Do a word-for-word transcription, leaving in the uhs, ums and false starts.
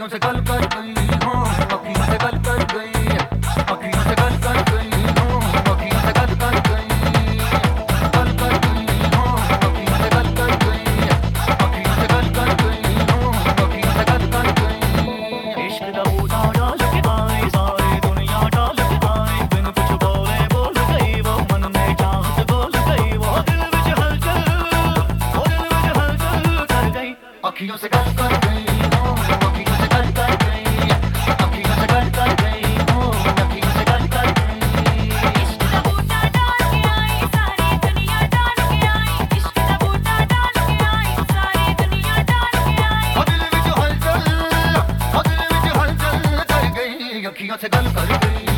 अखियों से गल कर गई हो, अखियों से गल कर गई, अखियों से गल कर गई हो, अखियों से गल कर गई, गल कर गई हो, अखियों से गल कर गई, अखियों से गल कर गई हो, अखियों से गल कर गई। इश्क दा बूटा डाल के आए, सारी दुनिया डाल के आए, बिन कुछ बोले बोल गई वो, मन में चाहत बोल गई वो, दिल विच हलचल, ओ दिल विच हलचल कर गई। अखियों से गल कर गई हो, अखियों से गल कर गई, अखियों से गल कर गई हो, अखियों से गल कर गई। इश्क दा बूटा डाल के आई, सारी दुनिया डाल के आई, इश्क दा बूटा डाल के आई, सारी दुनिया डाल के आई। ओ दिल विच हलचल, ओ दिल विच हलचल कर गई, अखियों से गल कर गई।